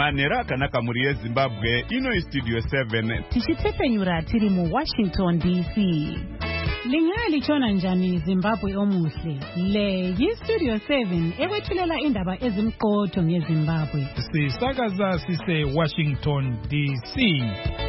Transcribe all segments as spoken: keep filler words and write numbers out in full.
manera akanaka muri yeZimbabwe. Ino Studio seven tichitepfenyura tiri mu Washington D C. Lingali chona njani Zimbabwe omuhle. Le yi Studio seven ewethulela indaba ezimqotho ngeZimbabwe. Sisakaza sise Washington D C.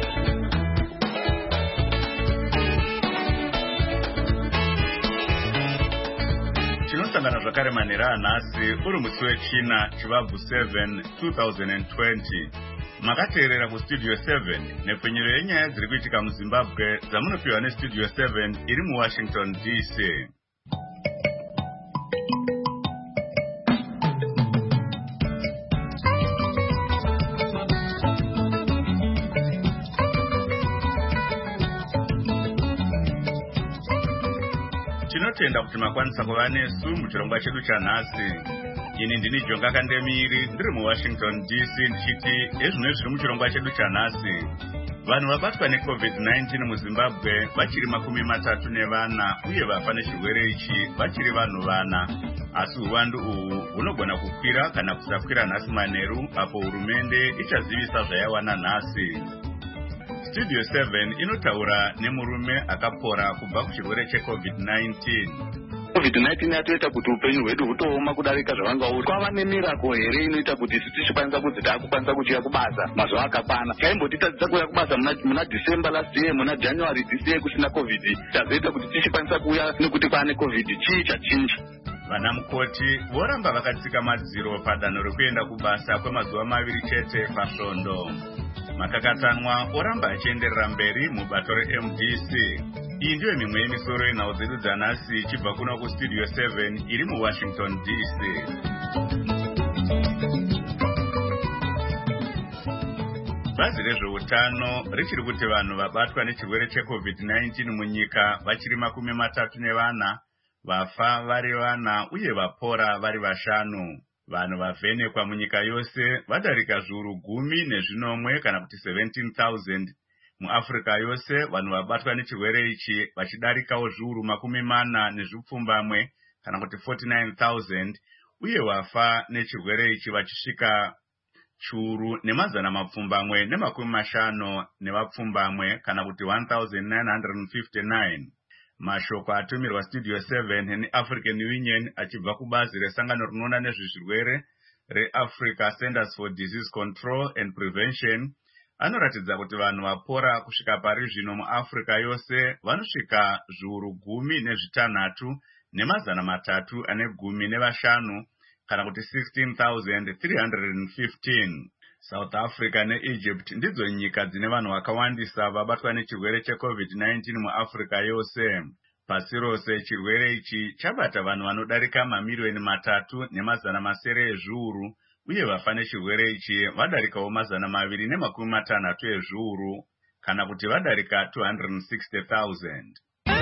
Chinosangana zvakare manera anhasi uri musi wechina chivabvu seven two thousand twenty. Makateerera kuStudio seven nepfenyuro yenyaya dziri kuitika muZimbabwe dzamunopiwa neStudio seven iri muWashington D C. Tinotenda kuti makwanisa kuva nesu muchirongwa chedu chanhasi. Ini ndini Jonga Kandemiri ndiri muWashington D C ndichiti ezvino zviri muchirongwa chedu chanhasi. Vanhu vabatwa neCovid nineteen muZimbabwe vachiri makumi matatu nevana uye vafa nechirwere ichi vachiri vanhu vana. Asi uwandu uhu hunogona kukwira kana kusakwira nhasi manheru apo hurumende ichazivisa zvayawana nhasi. Studio seven inotaura nemurume akapora kubva kuchirwere cheCovid nineteen. COVID nineteen yatoita kuti upenyu hwedu hutooma kudarika zvavanga uri. Kwava nemirako here inoita kuti tichikwanisa kuti takukwanisa kuchiya kubasa mazuva akakwana. Chaimbotitadzisa kuuya kubasa muna December last year, muna January this year kusina COVID. Tazoita kuti tichikwanisa kuuya nekuti kwaane COVID chii chachinja. Vana mukoti voramba vakatsika madziro padanho rekuenda kubasa kwemazuva maviri chete pasvondo. Makakatanwa oramba achienderera mberi mubato reM D C. Iyi ndiyo mimwe yemisoro yenhau dzedu dzanhasi ichibva kuno kuStudio seven iri muWashington D C. Bazi rezveutano richiri kuti vanhu vabatwa nechirwere cheCovid nineteen munyika vachiri makumi matatu nevana, vafa vari vana uye vapora vari vashanu. Vanhu vavhenekwa munyika yose vadarika zviuru gumi nezvinomwe kana kuti seventeen thousand. MuAfrica yose vanhu vabatwa nechirwere ichi vachidarikawo zviuru makumi mana nezvipfumbamwe kana kuti forty-nine thousand, uye vafa nechirwere ichi vachisvika chiuru nemazana mapfumbamwe nemakumi mashanu nevapfumbamwe kana kuti one thousand nine hundred fifty-nine. Mashoko atumirwa Studio seven neAfrican Union achibva kubazi resangano rinoona nezvezvirwere reAfrica Centers for Disease Control and Prevention anoratidza kuti vanhu vapora kusvika pari zvino muAfrica yose vanosvika zviuru gumi nezvitanhatu nemazana matatu ane gumi nevashanu kana kuti sixteen thousand three hundred fifteen. South Africa neEgypt ndidzo nyika dzine vanhu vakawandisa vabatwa nechirwere cheCovid nineteen muAfrica yose. Pasi rose chirwere ichi chabata vanhu vanodarika mamiliyoni matatu nemazana masere ezviuru, uye vafa nechirwere ichi vadarikawo mazana maviri nemakumi matanhatu ezviuru kana kuti vadarika two hundred sixty thousand.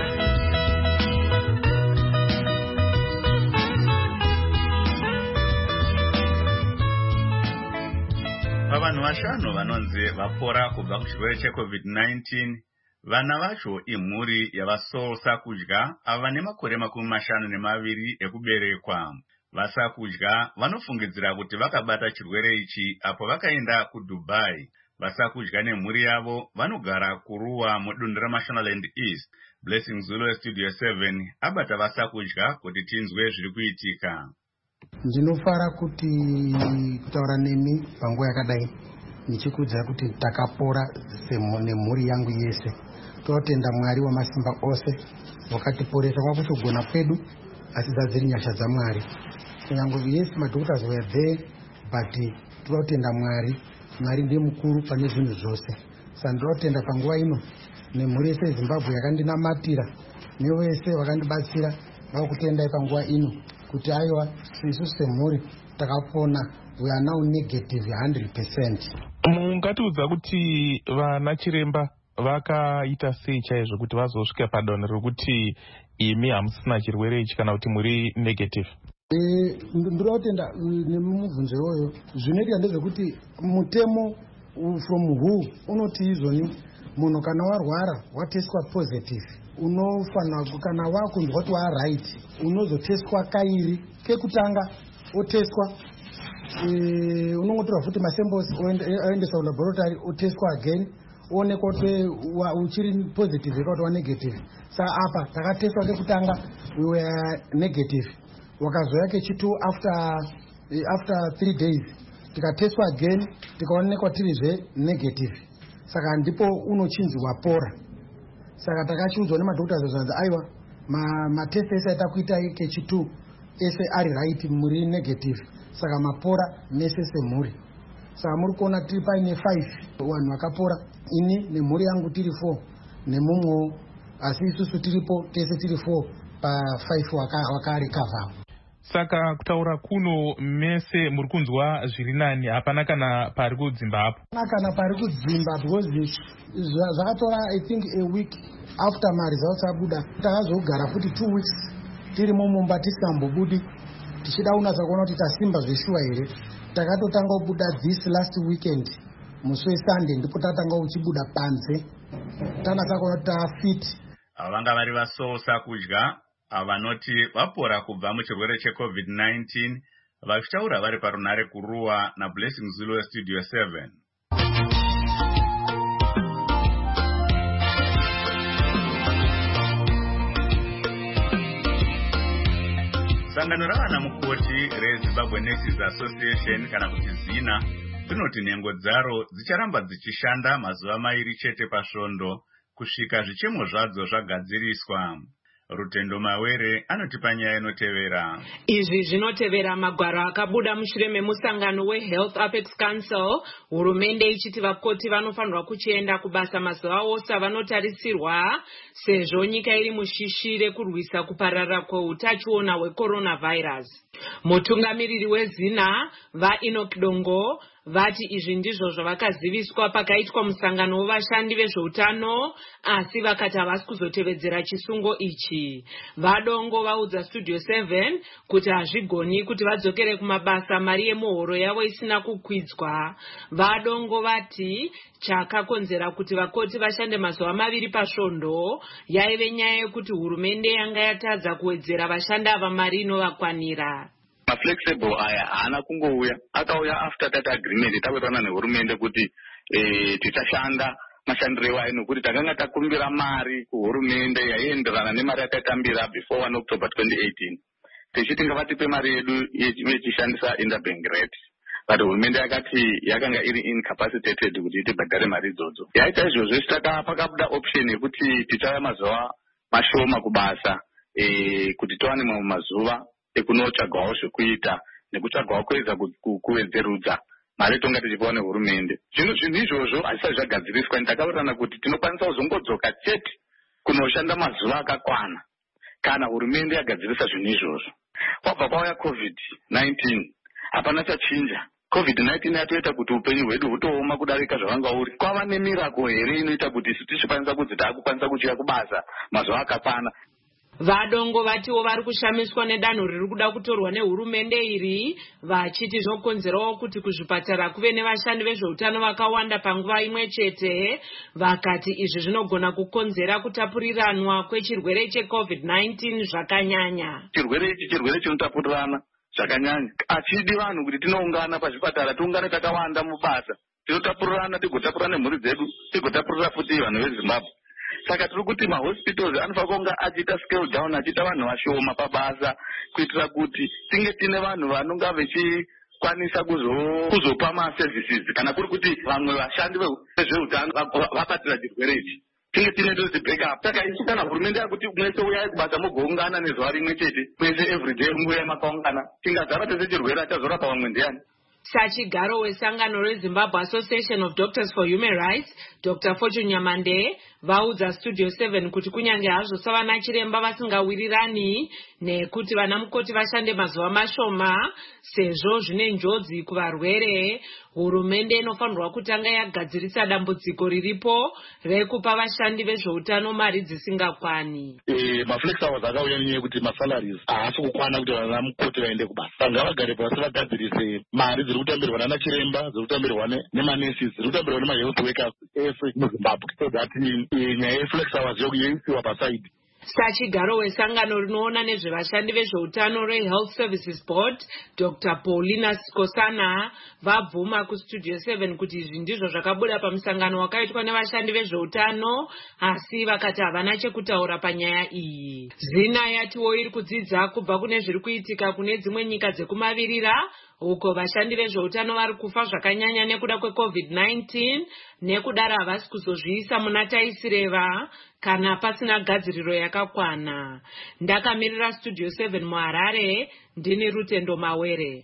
Pavanhu vashanu vanonzi vapora kubva kuchirwere cheCovid nineteen, vana vacho imhuri yavasosakudya ava vane makore makumi mashanu nemaviri ekuberekwa. Vasakudya vanofungidzira kuti vakabata chirwere ichi apo vakaenda kuDubai. Vasakudya nemhuri yavo vanogara kuruwa mudunhu reMashonaland East. Blessing Zulu Studio seven abata vasakudya kuti tinzwe zviri kuitika. Ndinofara kuti kutaura nemi panguva yakadai nichikuudza kuti takapora nemhuri yangu yese. Totenda Mwari wamasimba ose wakatiporesa kwakutogona kwedu, asi dzadziri nyasha dzaMwari. Kunyange yes madhoktors were there, but totenda Mwari. Mwari ndiye mukuru pane zvinhu zvose. Sandotenda panguva ino nemhuri yese yeZimbabwe yakandinamatira nevese vakandibatsira vakutendai panguva ino kuti aiwa isu semhuri takapona, we are now negative one hundred percent. Mungatiudza kuti vana chiremba vakaita sei chaizvo kuti vazosvika padanho rekuti imi hamusina chirwere ichi kana kuti muri negative? Eh, ndinotenda nemubvunzo iwoyo. Zvinoita ndezvekuti mutemo from who unoti izvoni munhu kana warwara wateswa positive unofanira kana wakunzwa kuti wa right unozoteswa kairi. Kekutanga oteswa unongotora futi masamples oendeswa kulaboratory otestwa again onekwa kuti uchiri positive kana wa negative. Saka apa takatestwa kekutanga we were negative, wakazouya kechitu after after three days tikatestwa again tikaonekwa tirizve negative. Saka ndipo unochinziwa pora. Saka takachiudzwa nemadhoktors zvanzi aiwa matest ese aita kuita kechitu ese ari right, muri negative. Saka mapora mese semhuri. Saka muri kuona tiri paine five vanhu vakapora, ini nemhuri yangu tiri four nemumwewo, asi isusu tiripo tese tiri four pa five wakarecover. Saka kutaura kuno mese muri kunzwa zviri nani, hapana kana pari kudzimba hapo? Hapana kana pari kudzimba, because zvakatora I think a week after my results abuda. Takazogara futi two weeks tiri mumumba tisambobudi tichida unatsa kuona kuti tasimba zveshuwa here. Takatotanga kubuda this last weekend musi weSunday, ndipo tatanga uchibuda panze tanatsa kuona kuti tafit. Ava vanga vari vasosa kudya vanoti vapora kubva muchirwere checovid nineteen, vachitaura vari parunare kuruwa naBlessing Zulu Studio seven. Sangano ravana mukoti reZimbabwe Nurses Association kana kuti zina rinoti nhengo dzaro dzicharamba dzichishanda mazuva mairi chete pasvondo kusvika zvichemo zvadzo zvagadziriswa. Rutendo Mawere anotipa nyaya inotevera. Izvi zvinotevera magwaro akabuda mushure memusangano weHealth Apex Council, hurumende ichiti vakoti vanofanirwa kuchienda kubasa mazuva ose avanotarisirwa sezvo nyika iri mushishire kurwisa kupararira kweutachiona hwecoronavirus. Mutungamiriri wezina vaEnoch Dongo vati izvi ndizvo zvavakaziviswa pakaitwa musangano wevashandi vezveutano, asi vakati havasi kuzotevedzera chisungo ichi. Vadongo vaudza Studio seven kuti hazvigoni kuti vadzokere kumabasa mari yemuhoro yavo isina kukwidzwa. Vadongo vati chakakonzera kuti vakoti vashande mazuva maviri pasvondo yaive nyaya yekuti hurumende yanga yatadza kuwedzera vashandi ava mari inovakwanira. Flexible aya haana kungouya, akauya after that agreement takwetana nehurumende kuti eh tichashanda mashandiro ewayo nokuti takanga takumbira mari kuhurumende yaienderana nemari yakatambira before one October twenty eighteen. Tichiti ngavatipe mari yedu yechishandisa interbank rate. But hurumende yakati yakanga iri incapacitated kuti itibhadhare mari idzodzo. Yaita izvozvo saka pakabuda option yekuti tichaya mazuva mashoma kubasa eh kuti tiwane mamwe mazuva ekunotsvagawo zvekuita nekutsvagawo kuedza kuwedzerudza mari tonga tichipiwa nehurumende. Zvino zvinhu izvozvo hazvisati zvagadziriswa. Ndakaurirana kuti tinokwanisa kuzongodzoka chete kunoshanda mazuva akakwana kana hurumende yagadzirisa zvinhu izvozvo. Kwabva kwauya covid nineteen hapana chachinja. covid nineteen yatoita kuti upenyu hwedu hutooma kudarika zvavanga uri. Kwava nemirako here inoita kuti tichikwanisa kudzi taakukwanisa kuchiya kubasa mazuva akakwana. Vadongo vatiwo vari kushamiswa nedanho riri kuda kutorwa nehurumende iri, vachiti zvokonzerawo kuti kuzvipatara kuve nevashandi vezveutano vakawanda panguva imwe chete. Vakati izvi zvinogona kukonzera kutapuriranwa kwechirwere checovid nineteen zvakanyanya. Chirwere ichi chirwere chinotapurirana zvakanyanya. Achidi vanhu kuti tinoungana pazvipatara, tiungane takawanda mubasa, tinotapurirana, tigotapurira nemhuri dzedu, tigotapurira futi vanhu veZimbabwe. Saka tiri kuti mahospitals anofanira kunga achiita scale down, achiita vanhu vashoma pabasa kuitira kuti tinge tine vanhu vanonga vechikwanisa kuzopa maservices kana kuri kuti vamwe vashandi vezveutano vabatira chirwere ichi. Tinge tine those backup. Saka ichi kana hurumende yakuti mwese uyai kubasa mugoungana nezuva rimwe chete, mwese everyday munguya makaungana, tingazara tese chirwere achazorapa vamwe ndiani? Sachigaro wesangano reZimbabwe Association of Doctors for Human Rights, Doctor Fortune Nyamande, vaudza Studio seven kuti kunyange hazvo savana chiremba vasingawirirani nekuti vana mukoti vashande mazuva mashoma sezvo zvine njodzi kuvarwere, hurumende inofanirwa kutanga yagadzirisa dambudziko riripo rekupa vashandi vezveutano mari dzisingakwani. Eh maflex hours akauya nenyaya kuti masalaries haasi kukwana kuti vana mukoti vaende kubasa. Sanga vagare pasi vagadzirise mari dziri kutambirwa nana chiremba, dziri kutambirwa nemanesi, dziri kutambirwa nemahealth workers ese muZimbabwe. So that nyaya yeflex hours yokuyeisiwa pasaidi Sachigaro wesangano rinoona nezvevashandi vezveutano reHealth Services Board, Doctor Paulina Skosana, vabvuma kuStudio seven kuti izvi ndizvo zvakabuda pamusangano wakaitwa nevashandi vezveutano, asi vakati havana chekutaura panyaya iyi. Zina yatiwo iri kudzidza kubva kune zviri kuitika kune dzimwe nyika dzekumavirira, uko vashandi vezveutano vari kufa zvakanyanya nekuda kweCovid nineteen, nekudaro havasi kuzozviisa muna taisireva kana pasina gadziriro yakakwana. Ndakamirira Studio seven muHarare, ndini Rutendo Mawere.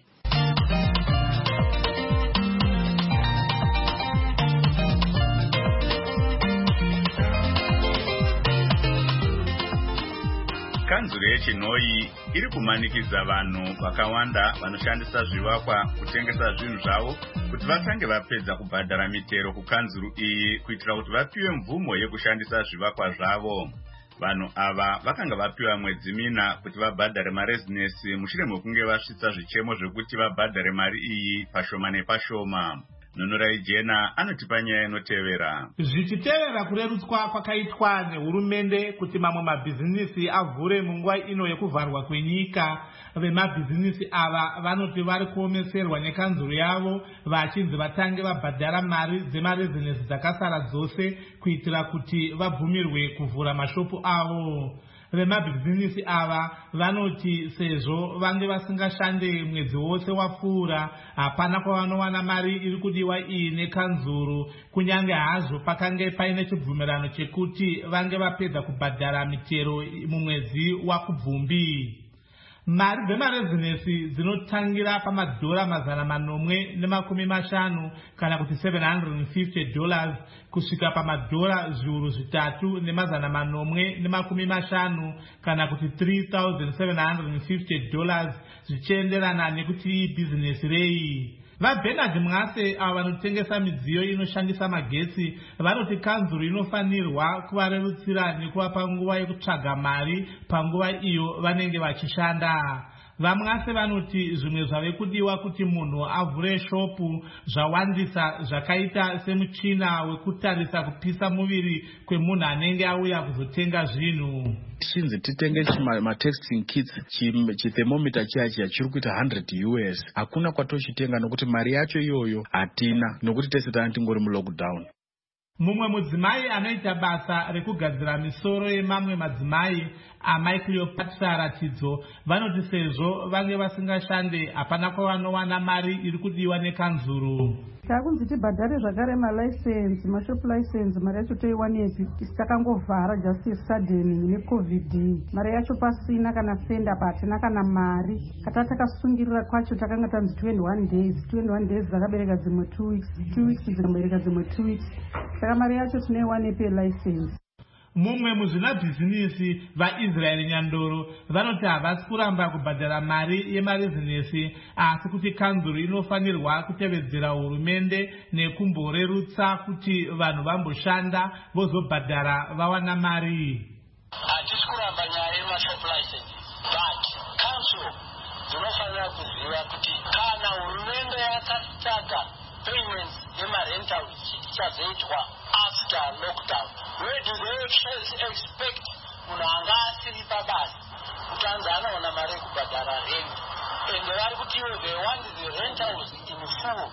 Kanzuro yeChinoi iri kumanikidza vanhu vakawanda vanoshandisa zvivakwa kutengesa zvinhu zvavo kuti vatange vapedza kubhadhara mitero kukanzuro iyi kuitira kuti vapiwe mvumo yekushandisa zvivakwa zvavo. Vanhu ava vakanga vapiwa mwedzi mina kuti vabhadhare marezinesi mushure mekunge vasvitsa zvichemo zvekuti vabhadhare mari iyi pashoma nepashoma. Nonorai Jena anotipa nyaya inotevera. Zvichitevera kurerutswa kwakaitwa nehurumende kuti mamwe mabhizinisi avhure munguva ino yekuvharwa kwenyika, vemabhizinisi ava vanoti vari kuomeserwa nekanzuro yavo vachinzi vatange vabhadhara mari dzemarezinesi dzakasara dzose kuitira kuti vabvumirwe kuvhura mashopu avo. Vemabhizinisi ava vanoti sezvo vange vasingashande mwedzi wose wapfuura, hapana kwavanowana mari iri kudiwa iyi nekanzuro, kunyange hazvo pakange paine chibvumirano chekuti vange vapedza kubhadhara mitero mumwedzi waKubvumbi. Mari dzemarezinesi dzinotangira pamadhora mazana manomwe nemakumi mashanu kana kuti seven hundred fifty dollars kusvika pamadhora zviuru zvitatu nemazana manomwe nemakumi mashanu kana kuti three thousand seven hundred fifty dollars zvichienderana nekuti bhizinesi rei. VaBernard Mwase ava vanotengesa midziyo inoshandisa magetsi vanoti kanzuro inofanirwa kuvarerutsira nekuvapa nguva yekutsvaga mari panguva iyo vanenge vachishanda. VaMwase vanoti zvimwe zvave kudiwa kuti munhu avhure shopu zvawandisa, zvakaita semuchina wekutarisa kupisa muviri kwemunhu anenge auya kuzotenga zvinhu. Since titenge ma-texting kits chithermometer chiya chiya chiri kuita one hundred U S, hakuna kwatochitenga nokuti mari yacho iyoyo hatina nokuti tese tanga tingori mulockdown. Mumwe mudzimai anoita basa rekugadzira misoro yemamwe madzimai amai Cleopatra ratidzo vanoti sezvo vange vasingashande hapana kwavanowana mari iri kudiwa nekanzuro. Takunzi tibhadhare zvakare malicense, mashop license, mari yacho toiwanepi? Takangovhara just sudden neCovid, mari yacho pasina kana senda patina kana mari. Kata takasungirira kwacho takanga tanzi twenty-one days, twenty-one days dzakabereka dzimwe two weeks, two weeks dzikabereka dzimwe two weeks. Saka mari yacho tinoiwanepi license? Mumwe muzvinabhizinisi vaIsrael Nyandoro vanoti havasi kuramba kubhadhara mari yemarezinesi, asi kuti kanzuro inofanirwa kutevedzera hurumende nekumborerutsa kuti vanhu vamboshanda vozobhadhara vawana mari. Hatisi kuramba nyaya yemashop license, but council dzinofanira kuziva kuti kana hurumende yakatsvaga payments yemarentals chichazoitwa after lockdown, where do they expect munhu anga asiri pabasa kuti anzi anaona mari yekubhadhara rent, and vari kuti ivo they want the rentals in full.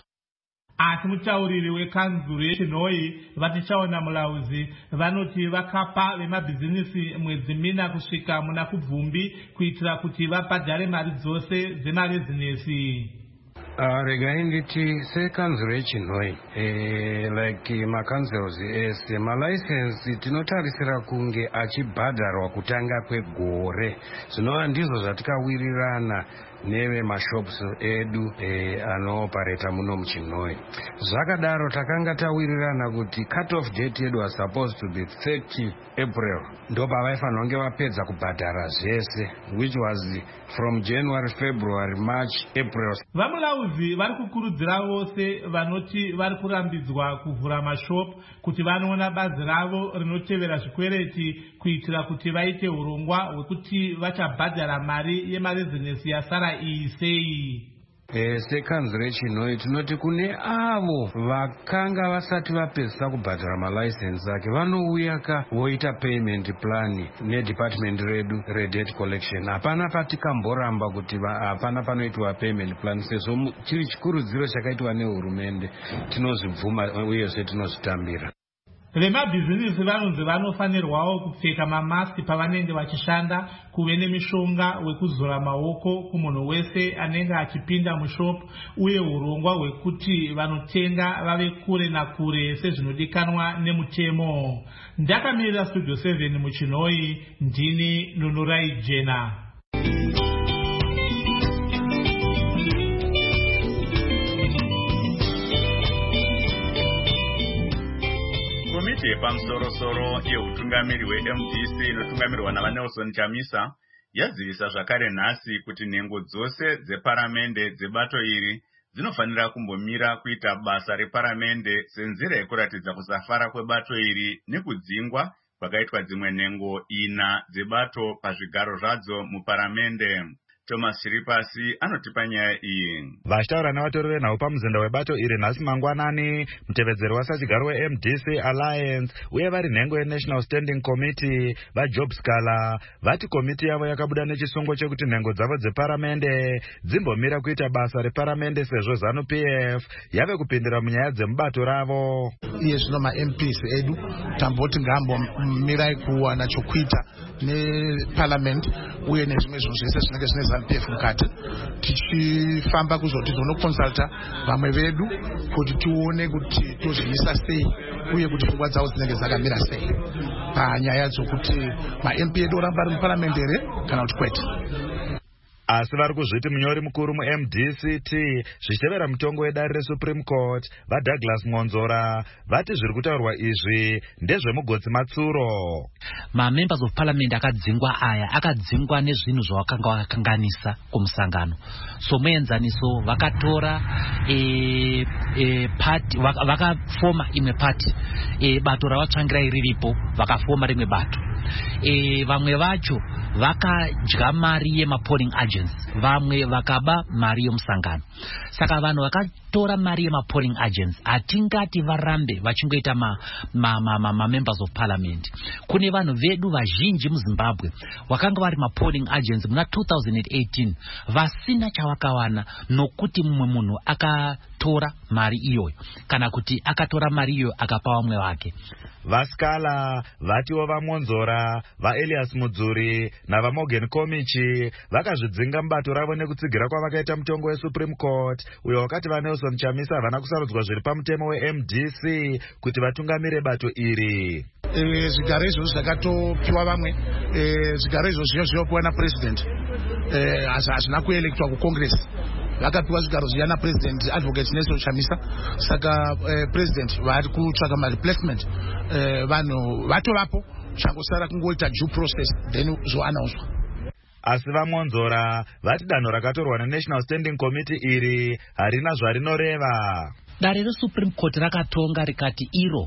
Asi mutauriri wekanzuro yeChinoi vatichaona mulauzi vanoti vakapa vemabhizinisi mwedzi mina kusvika muna Kubvumbi kuitira kuti vabhadhare mari dzose dzemarezinesi. Uh, regai nditi sekanzuro yeChinoi eh, like makanzels ese malicense tinotarisira kunge achibhadharwa kutanga kwegore, zvinova ndizvo zvatikawirirana neve mashops edu eh, anopareta muno muChinoi. Zvakadaro takanga tawirirana kuti cut off date yedu was supposed to be thirty April, ndo pavaifanira kunge vapedza kubhadhara zvese, which was from January, February, March, April. Vamulauzi vari kukurudzira vose vanoti vari kurambidzwa kuvhura mashop kuti vanoona bazi ravo rinotevera zvikwereti kuitira kuti vaite urongwa hwekuti vachabhadhara mari yemarezinesi yasara iyi sei. e, sekanzuro rechinhoi tinoti kune avo vakanga vasati vapedzisa kubhadhara malaisensi ake vanouya ka voita payment plan nedepartment redu redebt collection. Hapana patikamboramba kuti hapana panoitwa payment plan sezvo chiri chikurudziro chakaitwa nehurumende tinozvibvuma uyezve tinozvitambira. Vemabhizinisi vanonzi vanofanirwawo kupfeka mamaski pavanenge vachishanda, kuve nemishonga wekuzora maoko kumunhu wese anenge achipinda mushopu, uye urongwa hwekuti vanotenga vave kure nakure sezvinodikanwa nemutemo. Ndakamirira Studio seven muchinhoi, ndini Nunurai Jena. Komiti yepamusoro-soro yeutungamiri hwe-M D C inotungamirwa navaNelson Chamisa yazivisa zvakare nhasi kuti nhengo dzose dzeparamende dzebato iri dzinofanira kumbomira kuita basa reparamende senzira yekuratidza kusafara kwebato iri nekudzingwa kwakaitwa dzimwe nhengo ina dzebato pazvigaro zvadzo muparamende. Thomas Chiripasi anotipa nyaya iyi. Vachitaura navatori venhau pamuzinda webato iri nhasi mangwanani, mutevedzeri wasachigaro we-M D C Alliance uye vari nhengo yeNational Standing Committee vaJob Scala vati komiti yavo yakabuda nechisungo chekuti nhengo dzavo dzeparamende dzimbomira kuita basa reparamende sezvo ZANU P F yave kupindira munyaya dzemubato ravo. Iye zvino ma-M Ps edu tamboti ngambomirai kuwana chokuita neparliament uye nezvimwe zvinhu zvese zvinenge zvine ZANU P F mukati, tichifamba kuzoti tonokonsulta vamwe vedu kuti tione kuti tozvimisa sei uye kuti pfungwa dzavo dzinenge dzakamira sei panyaya dzokuti ma-M P edu oramba ari muparliament here kana kuti kwete. Asi vari kuzviti munyori mukuru mu-M D C T zvichitevera mutongo wedare reSupreme Court vaDouglas Monzora vati zviri kutaurwa izvi ndezvemugotsi matsuro. Ma-members of parliament akadzingwa aya akadzingwa nezvinhu zvavakanga vakakanganisa kumusangano. So muenzaniso vakatora e, e, party vakafoma imwe party e, bato ravatsvangirai riripo vakafoma rimwe bato. E, vamwe vacho vakadya mari yemapolling agents, vamwe vakaba mari yomusangano. Saka vanhu vakatora mari yemapolling agents hatingati varambe vachingoita ma, ma, ma, ma, ma members of parliament. Kune vanhu vedu vazhinji muZimbabwe vakanga vari mapolling agents muna two thousand eighteen vasina chavakawana nokuti mumwe munhu akatora mari iyoyo kana kuti akatora mari iyoyo akapa vamwe vake. VaScala vatiwo vaMonzora, vaElias Mudzuri navaMorgan Komichi vakazvidzinga mubato ravo nekutsigira kwavakaita mutongo weSupreme Court uyo wakati vaNelson Chamisa havana kusarudzwa zviri pamutemo we-M D C kuti vatungamire bato iri. Zvigaro izvo zvakatopiwa vamwe, zvigaro izvo zviyo zvinopiwa napresident, hazvina kuelektwa kucongress. Vakapiwa zvigaro zviya napresident Advocate Nelson Chamisa, saka eh, president vari kutsvaka ma-replacement. Eh, vanhu vatovapo, changosara kungoita due process then zvoanaunswa. Asi vaMonzora vati danho rakatorwa neNational Standing Committee iri harina zvarinoreva. Dare reSupreme Court rakatonga rikati iro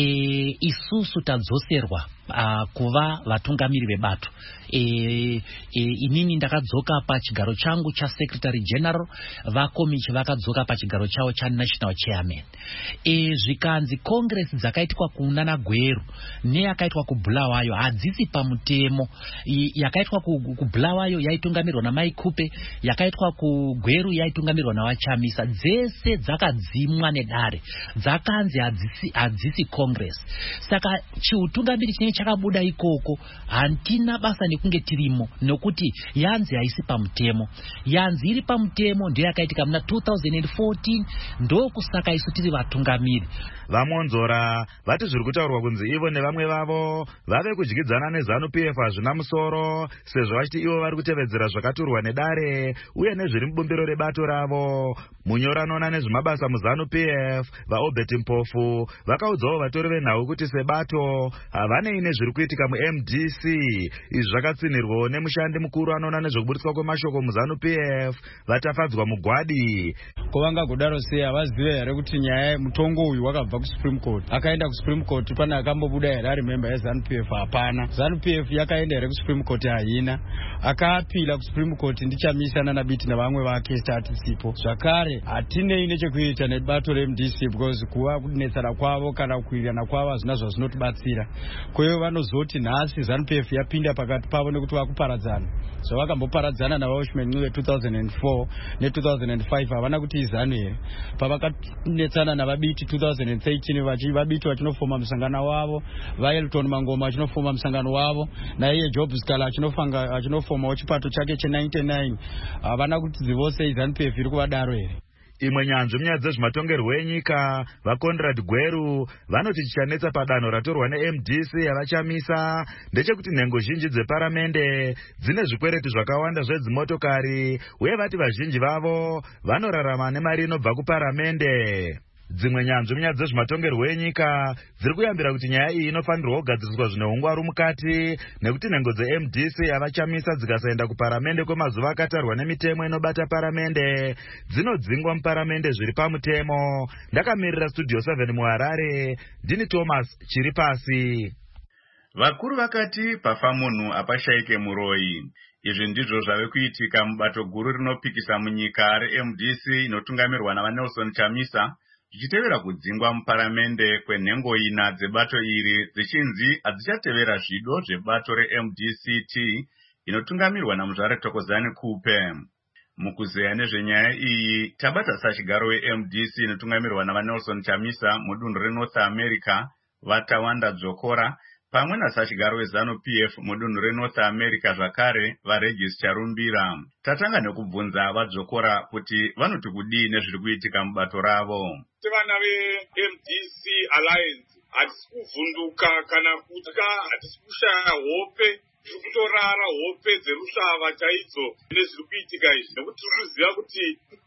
e, isusu tadzoserwa uh, kuva vatungamiri vebato. E, e, inini ndakadzoka pachigaro changu cha Secretary General, vakomichi vakadzoka pachigaro chavo cha National Chairman. E, zvikanzi Congress dzakaitwa kunana Gweru neyakaitwa kuBulawayo hadzisi pamutemo. Yakaitwa kuBulawayo yaitungamirwa naMai Kupe, yakaitwa kuGweru yaitungamirwa naVaChamisa, dzese dzakadzimwa nedare, dzakanzi hadzisi, hadzisi Congress. Saka chiutungamiri chinenge chakabuda ikoko hantina basa nekunge tirimo nokuti yanzi haisi pamutemo. Yanzi iri pamutemo ndiyo yakaitika muna two thousand fourteen, ndo kusaka isu tiri vatungamiri. VaMonzora vati zviri kutaurwa kunzi ivo nevamwe vavo vave kudyidzana neZANU P F hazvina musoro sezvo vachiti ivo vari kutevedzera zvakaturwa nedare uye nezviri mubumbiro rebato ravo. Munyori anoona nezvemabasa muZANU veZANU-P F vaObert Mpofu vakaudzawo vatori venhau kuti sebato havanei nezviri kuitika muM D C. Izvi zvakatsinirwawo nemushandi mukuru anoona nezvekuburitswa kwemashoko muZANU-P F vatafadzwa Mugwadi. Ko vangagodaro sei havazive here kuti nyaya mutongo uyu wakabva kuSupreme Court akaenda kuSupreme Court pane akambobuda here ari member yeZANU-P F? Hapana. ZANU-P F yakaenda here kuSupreme Court? Haina. Akaapila kuSupreme Court ndiChamisa naNabiti navamwe vake statisipo. Zvakare hatinei nechekuita nebato reM D C because kuva kunetsana kwavo kana kuwirirana kwavo hazvina zvazvinotibatsira. Kweyo vanozoti nhasi ZANU-P F yapinda pakati pavo nekuti vakuparadzana. Zvavakamboparadzana navaWashmen Ncube two thousand four ne two thousand five havana kuti izanu here. Pavakanetsana navabiti two thousand thirteen vabiti vachinofoma musangano wavo, vaElton Mangoma achinofoma musangano wavo, naiye Job Scala achinofomawo chipato chake che ninety-nine. Havana kuti dzivose izanu-P F iri kuvadaro here. Imwe nyanzvi munyaya dzezvematongerwo enyika vaConrad Gweru vanoti chichanetsa padanho ratorwa neM D C havachamisa ndechekuti nhengo zhinji dzeparamende dzine zvikwereti zvakawanda zvedzimotokari uye vati vazhinji vavo vanorarama nemari inobva kuparamende. Dzimwe nyanzvi munyaya dzezvematongerwo enyika dziri kuyambira kuti nyaya iyi inofanirwa kugadziriswa zvine ungwaru mukati nekuti nhengo dzeM D C havachamisa dzikasaenda kuparamende kwemazuva akatarwa nemitemo inobata paramende dzinodzingwa muparamende zviri pamutemo. Ndakamirira Studio seven muHarare, ndini Thomas chiri pasi. Vakuru vakati pafa munhu apashayike muroyi. Izvi ndizvo zvave kuitika mubato guru rinopikisa munyika reM D C inotungamirwa navaNelson Chamisa zvichitevera kudzingwa muparamende kwenhengo ina dzebato iri dzichinzi hadzichatevera zvido zvebato reM D C T inotungamirwa naMuzvare Thokozani Kupe. Mukuzeya nezvenyaya iyi tabata sachigaro weM D C inotungamirwa navaNelson Chamisa mudunhu reNorth America vaTawanda Dzokora pamwe nasachigaro weZANU-P F mudunhu reNorth America zvakare vaRegis Charumbira. Tatanga nekubvunza vaDzokora kuti vanoti kudii nezviri kuitika mubato ravo. Vana veM D C Alliance hatisi kuvhunduka kana kutya, hatisi kushaya hope, tiri kutorara hope dzerusvava chaidzo nezviri kuitika izvi nekuti tiri kuziva kuti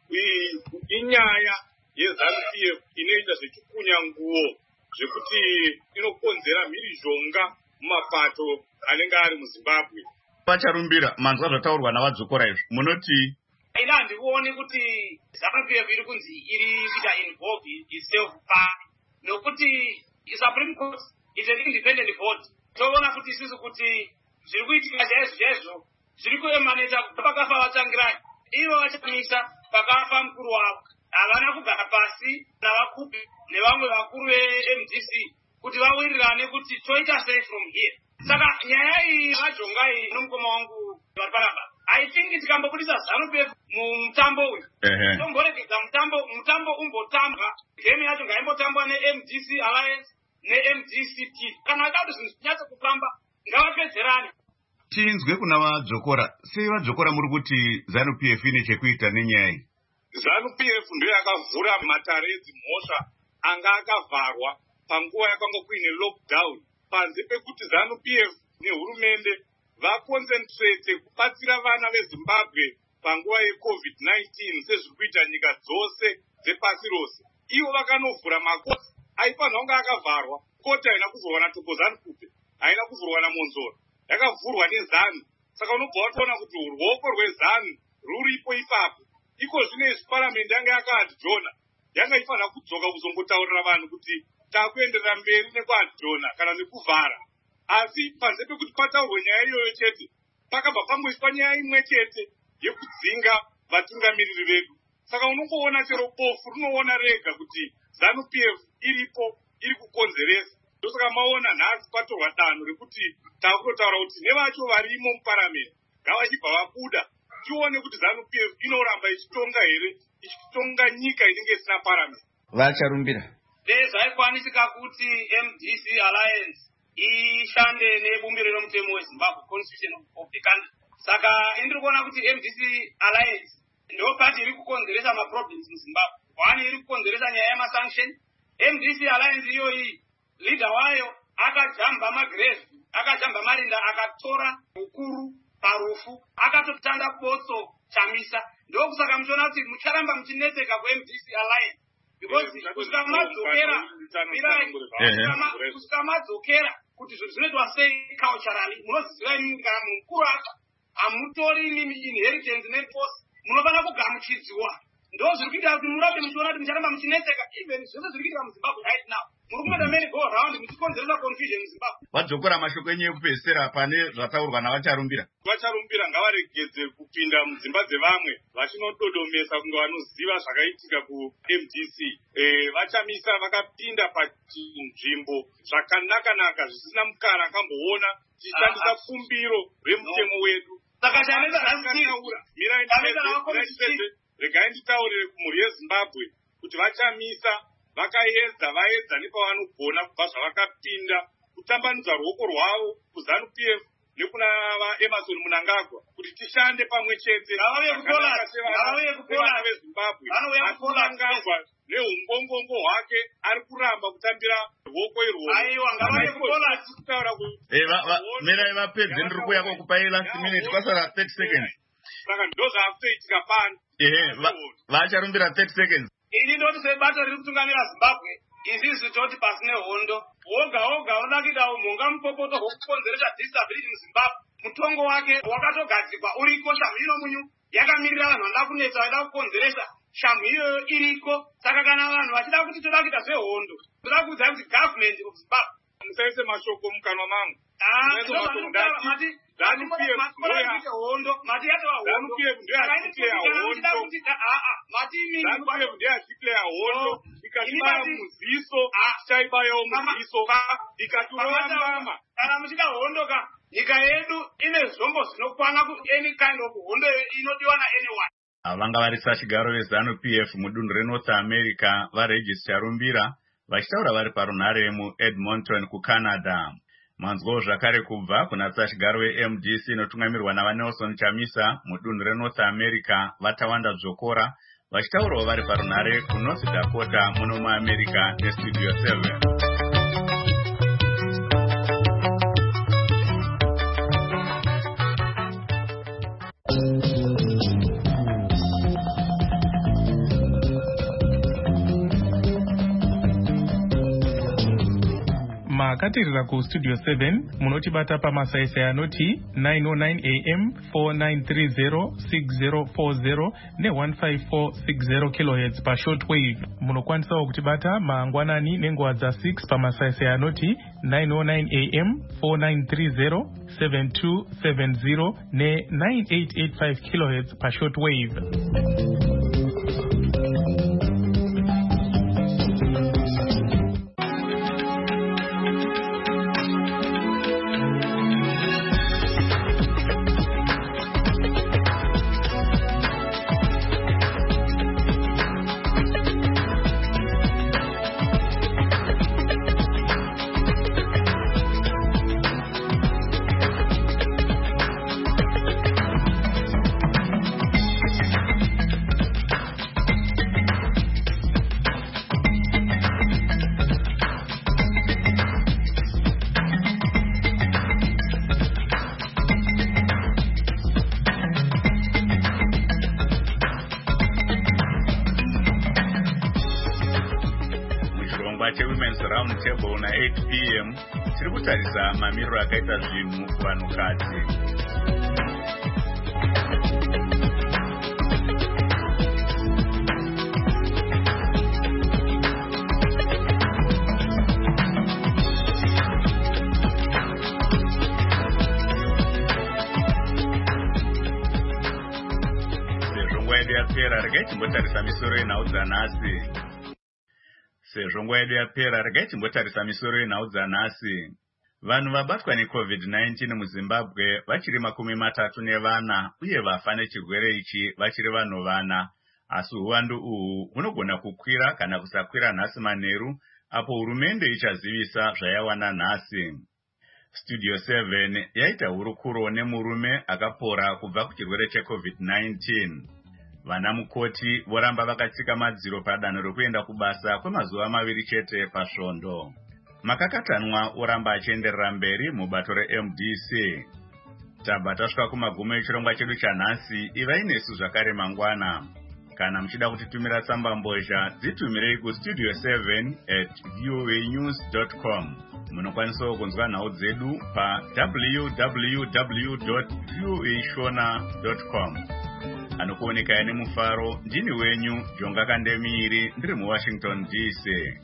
inyaya yeZANU-P F inoita zvechikunya nguo zvekuti inokonzera mhirizhonga mumapato anenge ari muZimbabwe. Vacharumbira manzwa zvataurwa navaDzokora izvi munoti ina handikuoni kuti ZANU-P F iri kunzi iri kuita involve itself party nokuti Supreme Court is an independent body. Toona kuti isusu kuti zviri kuitika chaizvo chaizvo zviri kuemaneta pakafa vaTsvangirai ivo vachamisa pakafa mukuru wavo. Havana kugara pasi navakupi nevamwe vakuru veM D C kuti vawirirane kuti toita sei from here. Saka nyaya iyi vajonga iyi nomukoma wangu variparamba. I think tikambobudisa ZANU-P F mumutambo uyu tomboregedza mutambo mutambo umbotambwa game yacho ngaimbotambwa neM D C Alliance neM D C T kana vakati zvinhu zvinyatso kufamba ngavapedzerane. Tinzwe kuna vaDzokora, sei vaDzokora muri kuti ZANU-P F ine chekuita nenyaya iyi? ZANU-P F ndiyo yakavhura matare edzimhosva anga akavharwa panguva yakanga kuine lockdown panze pekuti ZANU-P F nehurumende vaconcentrate kubatsira vana veZimbabwe panguva yeCovid nineteen sezviri kuita nyika dzose dzepasi rose. Ivo vakanovhura makoti aifanira kunge akavharwa. Koti haina kuvhurwa naThokozani Kupe, haina kuvhurwa naMonzoro, yakavhurwa neZANU. Saka unobva watoona kuti ruoko rweZANU ruripo ipapo. Iko zvinezvi paramende yanga yakaadhona yanga ifanira kudzoka kuzombotaurira vanhu kuti takuenderera mberi nekuadhona kana nekuvhara. Asi panze pekuti pataurwe nyaya iyoyo chete pakabva pangoiswa nyaya imwe chete yekudzinga vatungamiriri vedu. Saka unongoona chero bofu rinoona rega kuti ZANU-P F iripo iri kukonzeresa. Ndosaka maona nhasi patorwa danho rekuti takutotaura kuti nevacho varimo muparamende ngavachibva vabuda tione kuti ZANU-P F inoramba ichitonga here ichitonga nyika inenge isina paramende. Vacharumbira dei zvaikwanisika kuti M D C Alliance ishande nebumbiro romutemo weZimbabwe Constitution of the country. Saka indiri kuona kuti M D C Alliance ndo party iri kukonzeresa maproblems muZimbabwe. One iri kukonzeresa nyaya yemasanction. M D C Alliance iyoyi leader wayo akajamba magrave, akajamba marinda, akatora ukuru parufu, akatotanda botso Chamisa. Ndokusaka muchiona kuti mucharamba muchinetseka kweM D C Alliance because kusamadzokera mirai kusamadzokera kuti zvinhu zvinoitwa sei culturally munoziva inini kana munhu mukuru acho hamutori nimi inheritance neforce munofanira kugamuchidziwa ndo zviri kuita kuti murabe muchiona kuti mucharamba muchinetseka even zvese zviri kuitika muzimbabwe right now muri kumeda many go around muchikonzeresa confusion muzimbabwe. Vadzokora mashoko enyu ekupedzisira pane zvataurwa navacharumbira vacharumbira ngavaregedze kupinda mudzimba dzevamwe vachinododomesa kunge vanoziva zvakaitika ku-M D C. Vachamisa vakapinda pachinzvimbo zvakanaka-naka zvisina mukana akamboona tichishandisa fumbiro remutemo wedu. Saka chanesa zvasikaura mirai regai nditaurire kumhuri yeZimbabwe kuti vachamisa vakaedza vaedza nepavanogona kubva zvavakapinda kutambanudza ruoko rwavo kuZANU P F nekuna vaEmerson Mnangagwa kuti tishande pamwe chete sevana veZimbabwe. Mnangagwa neumbongongo hwake ari kuramba kutambira ruoko irworokutaura kuti mirai vapedze ndiri kuuya kokupai last minute kwasara thirty seconds. Saka ndo zvaakutoitika pano. Ehe, vacharumbira thirty seconds. Ini ndoti sebato riri kutungamira Zimbabwe izvizvi toti pasine hondo woga woga unoda kuita umhonga mupopoto hwokukonzeresa disability muZimbabwe. Mutongo wake wakatogadzikwa uriko, shamhu ino munyu yakamirira vanhu vanoda kunetsa vaida kukonzeresa, shamhu iyoyo iriko. Saka kana vanhu vachida kuti toda kuita zvehondo toda kuudza kuti government of Zimbabwe musaise mashoko mukanwa mangu. Ikatibaya muziso chaibayawo muziso ikaturambama. Kana muchida hondo ka nyika yedu ine zvombo zvinokwana ku any kind of hondo inodiwa na anyone. Vanga vari sachigaro veZANU P F mudunhu reNorth America vaRegis Charumbira vachitaura vari parunhare muEdmonton kuCanada. Manzwawo zvakare kubva kuna sachigaro veM D C inotungamirwa navaNelson Chamisa mudunhu reNorth America vaTawanda Dzokora vachitaurawo vari parunhare kuNorth Dakota muno muAmerica neStudio seven. Makatirira kuStudio seven munotibata pamasaisai anoti nine oh nine A M, four nine three zero, six zero four zero ne one five four six zero kilohertz pa shortwave. Munokwanisawo kutibata mangwanani nenguva dza six pamasaisai anoti nine oh nine A M, four nine three zero, seven two seven zero ne nine eight eight five kilohertz pa shortwave. Women's Round Table na eight P M tiri kutarisa mamiriro akaita zvinhu kuvanhukadzi. Sezvo nguva yedu yapera regai timbotarisa misoro yenhau dzanhasi. Sezvo nguva yedu yapera regai timbotarisa misoro yenhau dzanhasi. Vanhu vabatwa neCovid nineteen muZimbabwe vachiri makumi matatu nevana uye vafa nechirwere ichi vachiri vanhu vana. Asi uwandu uhu hunogona kukwira kana kusakwira nhasi manheru apo hurumende ichazivisa zvayawana nhasi. Studio seven yaita hurukuro nemurume akapora kubva kuchirwere cheCovid nineteen. Vana mukoti voramba vakatsika madziro padanho rekuenda kubasa kwemazuva maviri chete pasvondo. Makakatanwa oramba achienderera mberi mubato reM D C. Tabva tasvika kumagumo echirongwa chedu chanhasi. Ivai nesu zvakare mangwana. kana muchida kutitumira tsamba mbozha dzitumirei kustudio seven at voanews dot com. Munokwanisawo kunzwa nhau dzedu pa w w w dot voa shona dot com. Anokuoneka ine mufaro ndini wenyu Jonga Kandemiri ndiri muWashington D C.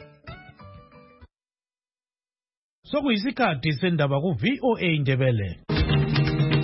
Sokuyisikhathi sendaba ku V O A Ndebele.